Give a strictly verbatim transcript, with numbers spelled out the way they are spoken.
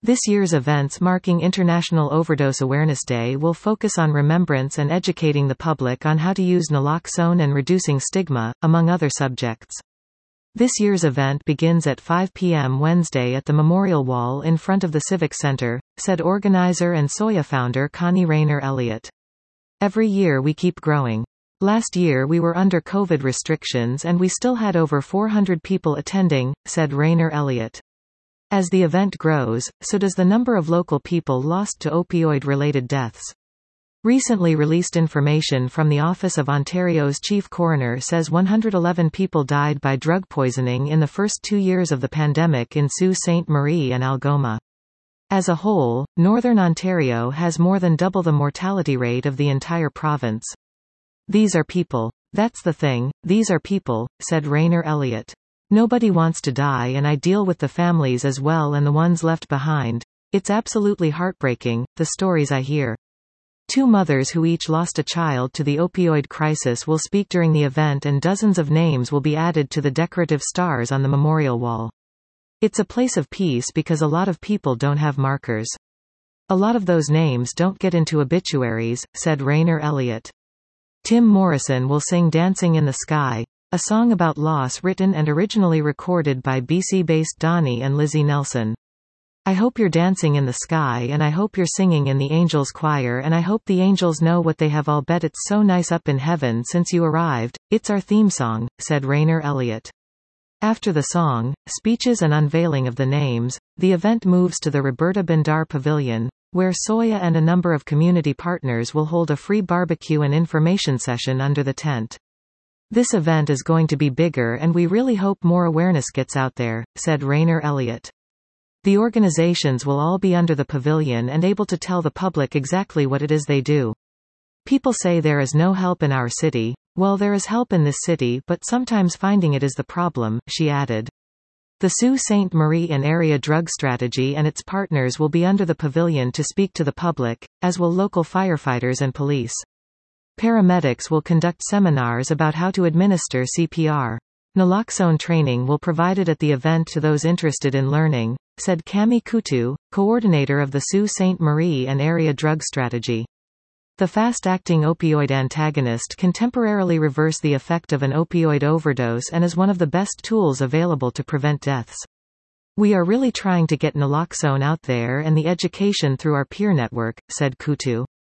This year's events marking International Overdose Awareness Day will focus on remembrance and educating the public on how to use naloxone and reducing stigma, among other subjects. This year's event begins at five p m Wednesday at the Memorial Wall in front of the Civic Center, said organizer and Soya founder Connie Rayner Elliott. Every year we keep growing. Last year we were under COVID restrictions and we still had over four hundred people attending, said Rayner Elliott. As the event grows, so does the number of local people lost to opioid-related deaths. Recently released information from the Office of Ontario's Chief Coroner says one hundred eleven people died by drug poisoning in the first two years of the pandemic in Sault Ste. Marie and Algoma. As a whole, Northern Ontario has more than double the mortality rate of the entire province. These are people. That's the thing, these are people, said Rayner Elliott. Nobody wants to die and I deal with the families as well and the ones left behind. It's absolutely heartbreaking, the stories I hear. Two mothers who each lost a child to the opioid crisis will speak during the event and dozens of names will be added to the decorative stars on the memorial wall. It's a place of peace because a lot of people don't have markers. A lot of those names don't get into obituaries, said Rayner Elliott. Tim Morrison will sing Dancing in the Sky, a song about loss written and originally recorded by B C-based Donnie and Lizzie Nelson. I hope you're dancing in the sky and I hope you're singing in the angels' choir and I hope the angels know what they have all bet it's so nice up in heaven since you arrived, it's our theme song, said Rayner Elliott. After the song, speeches and unveiling of the names, the event moves to the Roberta Bindar Pavilion, where Soya and a number of community partners will hold a free barbecue and information session under the tent. This event is going to be bigger and we really hope more awareness gets out there, said Rayner Elliott. The organizations will all be under the pavilion and able to tell the public exactly what it is they do. People say there is no help in our city. Well, there is help in this city, but sometimes finding it is the problem, she added. The Sault Ste. Marie and Area Drug Strategy and its partners will be under the pavilion to speak to the public, as will local firefighters and police. Paramedics will conduct seminars about how to administer C P R. Naloxone training will provided at the event to those interested in learning, said Cami Coutu, coordinator of the Sault Ste. Marie and Area Drug Strategy. The fast-acting opioid antagonist can temporarily reverse the effect of an opioid overdose and is one of the best tools available to prevent deaths. We are really trying to get naloxone out there and the education through our peer network, said Coutu.